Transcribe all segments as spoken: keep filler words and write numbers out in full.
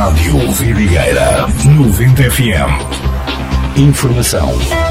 Rádio Vidigueira noventa F M. Informação.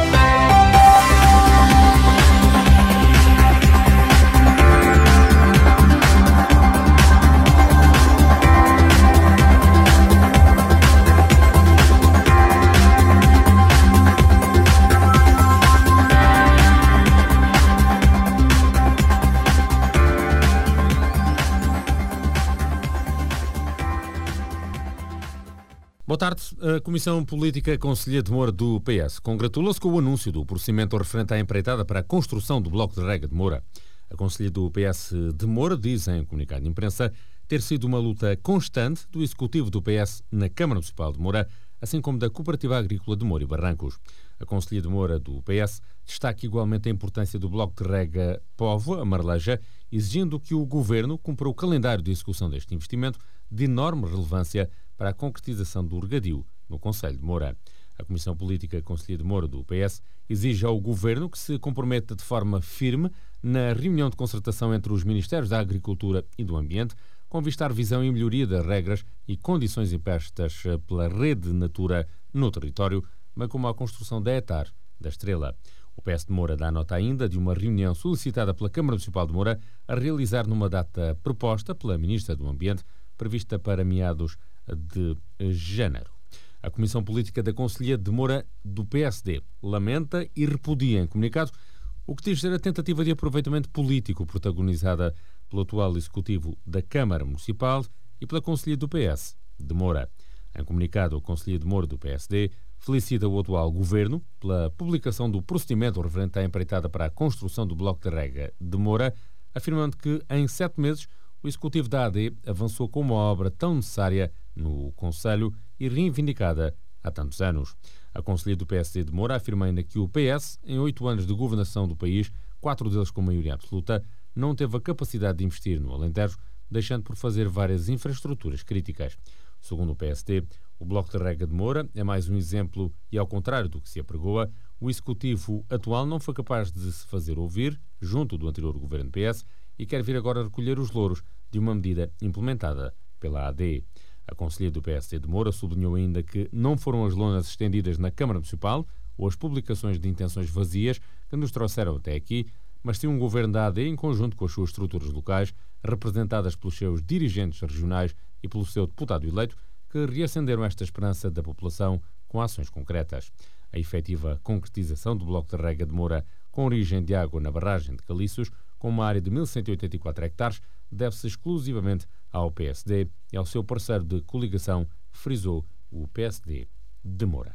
Boa tarde. A Comissão Política Conselhia de Moura do P S congratula-se com o anúncio do procedimento referente à empreitada para a construção do Bloco de Rega de Moura. A Conselhia do P S de Moura diz em comunicado de imprensa ter sido uma luta constante do Executivo do P S na Câmara Municipal de Moura, assim como da Cooperativa Agrícola de Moura e Barrancos. A Conselhia de Moura do P S destaca igualmente a importância do Bloco de Rega Póvoa, a Marleja, exigindo que o Governo cumpra o calendário de execução deste investimento de enorme relevância para a concretização do regadio no Concelho de Moura. A Comissão Política Conselhia de Moura do P S exige ao Governo que se comprometa de forma firme na reunião de concertação entre os Ministérios da Agricultura e do Ambiente, com vista à revisão e melhoria das regras e condições impostas pela Rede Natura no território, bem como a construção da Etar da Estrela. O P S de Moura dá nota ainda de uma reunião solicitada pela Câmara Municipal de Moura a realizar numa data proposta pela Ministra do Ambiente, prevista para meados de janeiro. A Comissão Política da Conselhia de Moura do P S D lamenta e repudia em comunicado o que diz ser a tentativa de aproveitamento político protagonizada pelo atual Executivo da Câmara Municipal e pela Conselhia do P S de Moura. Em comunicado, a Conselhia de Moura do P S D felicita o atual Governo pela publicação do procedimento referente à empreitada para a construção do Bloco de Rega de Moura, afirmando que em sete meses o Executivo da A D avançou com uma obra tão necessária no Concelho e reivindicada há tantos anos. A Conselhia do P S D de Moura afirma ainda que o P S, em oito anos de governação do país, quatro deles com maioria absoluta, não teve a capacidade de investir no Alentejo, deixando por fazer várias infraestruturas críticas. Segundo o P S D, o Bloco de Rega de Moura é mais um exemplo e, ao contrário do que se apregoa, o Executivo atual não foi capaz de se fazer ouvir junto do anterior governo do P S e quer vir agora recolher os louros de uma medida implementada pela A D. A Conselhia do P S D de Moura sublinhou ainda que não foram as lonas estendidas na Câmara Municipal ou as publicações de intenções vazias que nos trouxeram até aqui, mas sim um governo da A D em conjunto com as suas estruturas locais, representadas pelos seus dirigentes regionais e pelo seu deputado eleito, que reacenderam esta esperança da população com ações concretas. A efetiva concretização do Bloco de Rega de Moura com origem de água na barragem de Caliços, com uma área de mil cento e oitenta e quatro hectares, deve-se exclusivamente ao P S D e ao seu parceiro de coligação, frisou o P S D de Moura.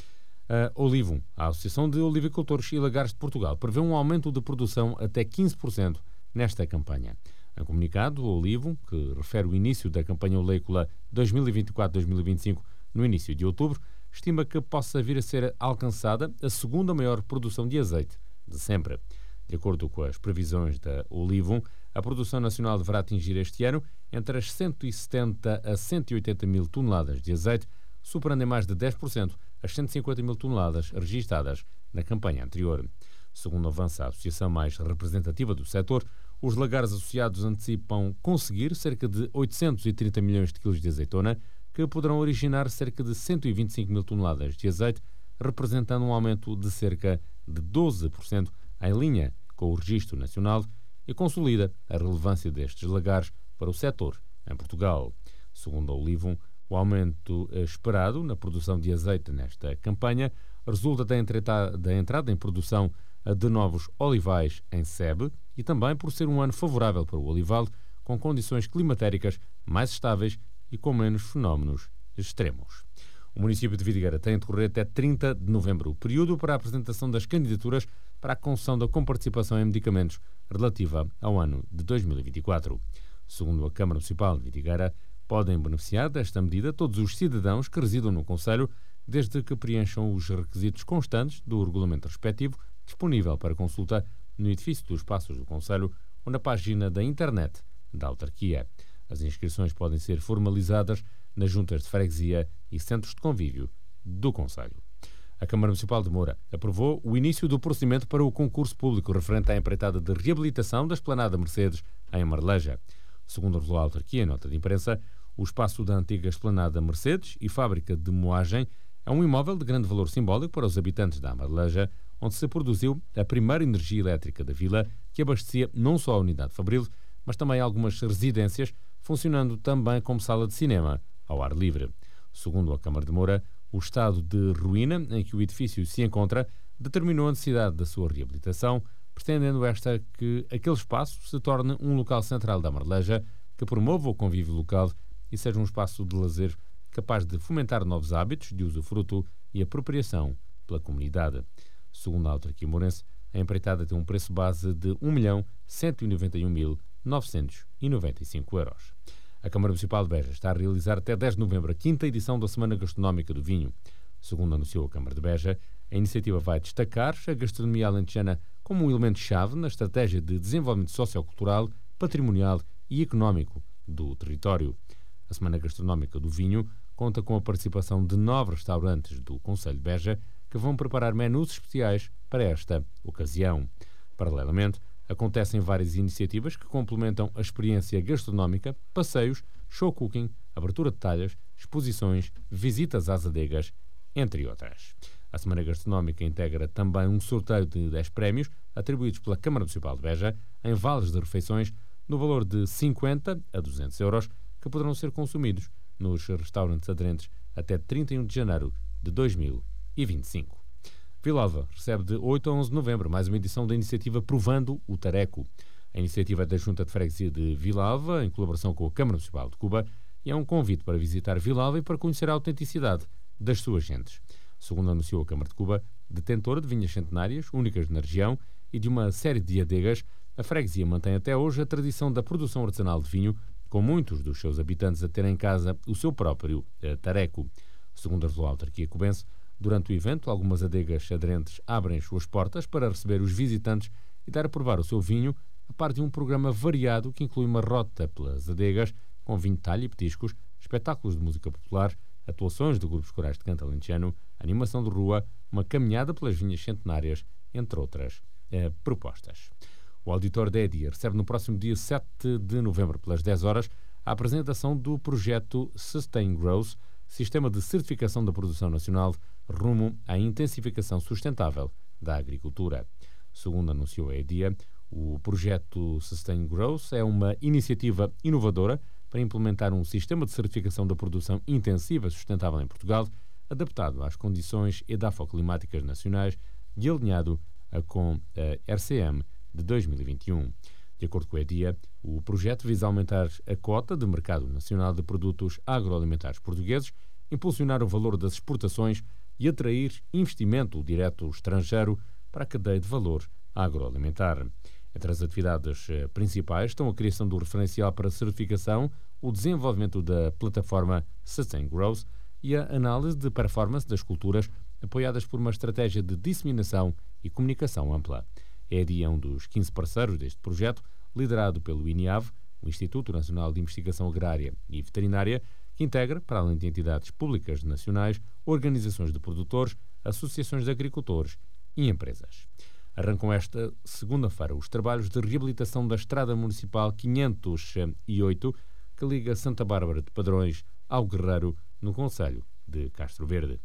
A Olivum, a Associação de Olivicultores e Lagares de Portugal, prevê um aumento de produção até quinze por cento nesta campanha. Em comunicado, o Olivum, que refere o início da campanha oleícola dois mil e vinte e quatro dois mil e vinte e cinco no início de outubro, estima que possa vir a ser alcançada a segunda maior produção de azeite de sempre. De acordo com as previsões da Olivum, a produção nacional deverá atingir este ano entre as cento e setenta a cento e oitenta mil toneladas de azeite, superando em mais de dez por cento as cento e cinquenta mil toneladas registadas na campanha anterior. Segundo avança a associação mais representativa do setor, os lagares associados antecipam conseguir cerca de oitocentos e trinta milhões de quilos de azeitona, que poderão originar cerca de cento e vinte e cinco mil toneladas de azeite, representando um aumento de cerca de doze por cento em linha com o registro nacional e consolida a relevância destes lagares para o setor em Portugal. Segundo a Olivum, o aumento esperado na produção de azeite nesta campanha resulta da entrada, da entrada em produção de novos olivais em sebe e também por ser um ano favorável para o olival, com condições climatéricas mais estáveis e com menos fenómenos extremos. O município de Vidigueira tem a decorrer até trinta de novembro o período para a apresentação das candidaturas para a concessão da comparticipação em medicamentos relativa ao ano de dois mil e vinte e quatro. Segundo a Câmara Municipal de Vidigueira, podem beneficiar desta medida todos os cidadãos que residam no concelho, desde que preencham os requisitos constantes do regulamento respectivo, disponível para consulta no edifício dos Passos do Concelho ou na página da internet da autarquia. As inscrições podem ser formalizadas nas juntas de freguesia e centros de convívio do concelho. A Câmara Municipal de Moura aprovou o início do procedimento para o concurso público referente à empreitada de reabilitação da Esplanada Mercedes em Marleja. Segundo revelou a autarquia em nota de imprensa, O espaço da antiga esplanada Mercedes e fábrica de moagem é um imóvel de grande valor simbólico para os habitantes da Amareleja, onde se produziu a primeira energia elétrica da vila, que abastecia não só a unidade fabril, mas também algumas residências, funcionando também como sala de cinema ao ar livre. Segundo a Câmara de Moura, o estado de ruína em que o edifício se encontra determinou a necessidade da sua reabilitação, pretendendo esta que aquele espaço se torne um local central da Amareleja, que promova o convívio local e seja um espaço de lazer capaz de fomentar novos hábitos de usufruto e apropriação pela comunidade. Segundo a autarquia mourense, a empreitada tem um preço base de um milhão cento e noventa e um mil novecentos e noventa e cinco euros. A Câmara Municipal de Beja está a realizar até dez de novembro a quinta edição da Semana Gastronómica do Vinho. Segundo anunciou a Câmara de Beja, a iniciativa vai destacar a gastronomia alentejana como um elemento-chave na estratégia de desenvolvimento sociocultural, patrimonial e económico do território. A Semana Gastronómica do Vinho conta com a participação de nove restaurantes do Concelho de Beja que vão preparar menus especiais para esta ocasião. Paralelamente, acontecem várias iniciativas que complementam a experiência gastronómica, passeios, show cooking, abertura de talhas, exposições, visitas às adegas, entre outras. A Semana Gastronómica integra também um sorteio de dez prémios atribuídos pela Câmara Municipal de Beja em vales de refeições no valor de cinquenta a duzentos euros que poderão ser consumidos nos restaurantes aderentes até trinta e um de janeiro de dois mil e vinte e cinco. Vilalva recebe de oito a onze de novembro mais uma edição da iniciativa Provando o Tareco. A iniciativa é da Junta de Freguesia de Vilalva, em colaboração com a Câmara Municipal de Cuba, e é um convite para visitar Vilalva e para conhecer a autenticidade das suas gentes. Segundo anunciou a Câmara de Cuba, detentora de vinhas centenárias, únicas na região, e de uma série de adegas, a freguesia mantém até hoje a tradição da produção artesanal de vinho, com muitos dos seus habitantes a terem em casa o seu próprio eh, tareco. Segundo a autarquia cubense, durante o evento, algumas adegas aderentes abrem as suas portas para receber os visitantes e dar a provar o seu vinho, a par de um programa variado que inclui uma rota pelas adegas, com vinho de talha e petiscos, espetáculos de música popular, atuações de grupos corais de canto alentejano, animação de rua, uma caminhada pelas vinhas centenárias, entre outras eh, propostas. O auditor da EDIA recebe no próximo dia sete de novembro, pelas dez horas, a apresentação do projeto Sustain Growth, Sistema de Certificação da Produção Nacional, rumo à intensificação sustentável da agricultura. Segundo anunciou a EDIA, o projeto Sustain Growth é uma iniciativa inovadora para implementar um sistema de certificação da produção intensiva sustentável em Portugal, adaptado às condições edafoclimáticas nacionais e alinhado com a R C M de dois mil e vinte e um. De acordo com a EDIA, o projeto visa aumentar a cota de mercado nacional de produtos agroalimentares portugueses, impulsionar o valor das exportações e atrair investimento direto estrangeiro para a cadeia de valor agroalimentar. Entre as atividades principais estão a criação do referencial para certificação, o desenvolvimento da plataforma Sustain Growth e a análise de performance das culturas, apoiadas por uma estratégia de disseminação e comunicação ampla. A EDIA é um dos quinze parceiros deste projeto, liderado pelo INIAV, o Instituto Nacional de Investigação Agrária e Veterinária, que integra, para além de entidades públicas nacionais, organizações de produtores, associações de agricultores e empresas. Arrancam esta segunda-feira os trabalhos de reabilitação da Estrada Municipal quinhentos e oito, que liga Santa Bárbara de Padrões ao Guerreiro, no concelho de Castro Verde.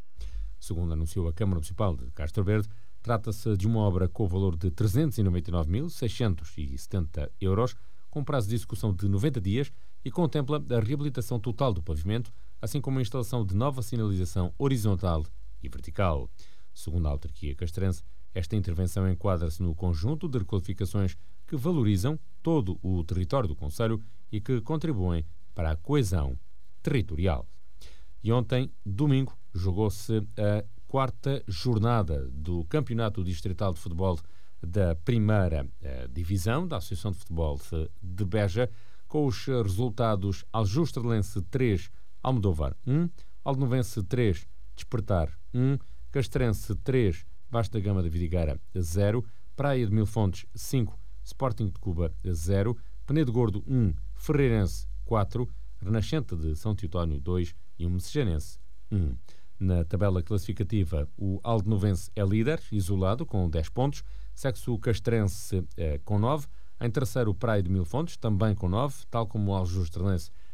Segundo anunciou a Câmara Municipal de Castro Verde, trata-se de uma obra com o valor de trezentos e noventa e nove mil seiscentos e setenta euros, com prazo de execução de noventa dias e contempla a reabilitação total do pavimento, assim como a instalação de nova sinalização horizontal e vertical. Segundo a autarquia castrense, esta intervenção enquadra-se no conjunto de requalificações que valorizam todo o território do concelho e que contribuem para a coesão territorial. E ontem, domingo, jogou-se a quarta jornada do Campeonato Distrital de Futebol da Primeira eh, Divisão da Associação de Futebol de Beja, com os resultados: Aljustrelense três, Almodóvar um, Aldenovense três, Despertar um, Castrense três, Vasco da Gama da Vidigueira zero, Praia de Mil Fontes cinco, Sporting de Cuba zero, Penedo Gordo um, Ferreirense quatro, Renascente de São Teotónio dois e o Mecejanense um. Na tabela classificativa, o Aldenovense é líder, isolado, com dez pontos, segue-se o Castrense eh, com nove, em terceiro o Praia de Mil Fontes, também com nove, tal como o Aljustrelense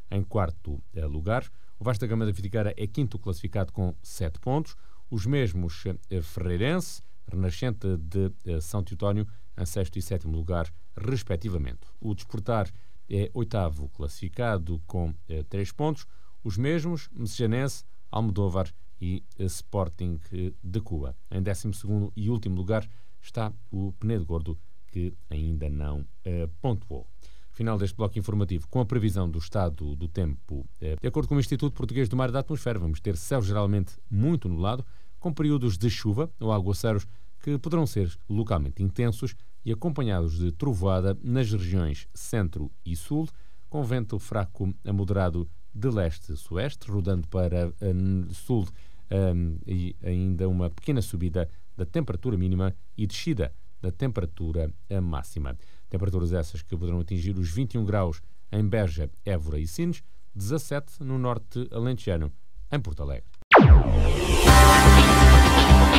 em quarto lugar. O Vasta Gama da Vidigueira é quinto classificado com sete pontos. Os mesmos Ferreirense, Renascente de São Teotónio em sexto e sétimo lugar, respectivamente. O Desportar é oitavo classificado com três pontos. Os mesmos Messianense, Almodóvar e Sporting de Cuba. Em décimo segundo e último lugar está o Penedo Gordo, que ainda não uh, pontuou. Final deste bloco informativo com a previsão do estado do tempo. Uh, de acordo com o Instituto Português do Mar e da Atmosfera, vamos ter céu geralmente muito nublado, com períodos de chuva ou aguaceiros que poderão ser localmente intensos e acompanhados de trovoada nas regiões centro e sul, com vento fraco a moderado de leste-sueste, rodando para uh, sul um, e ainda uma pequena subida da temperatura mínima e descida da temperatura máxima. Temperaturas essas que poderão atingir os vinte e um graus em Beja, Évora e Sines, dezassete no norte alentejano, em Porto Alegre.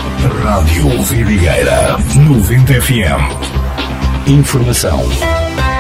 Rádio Vidigueira, noventa F M. Informação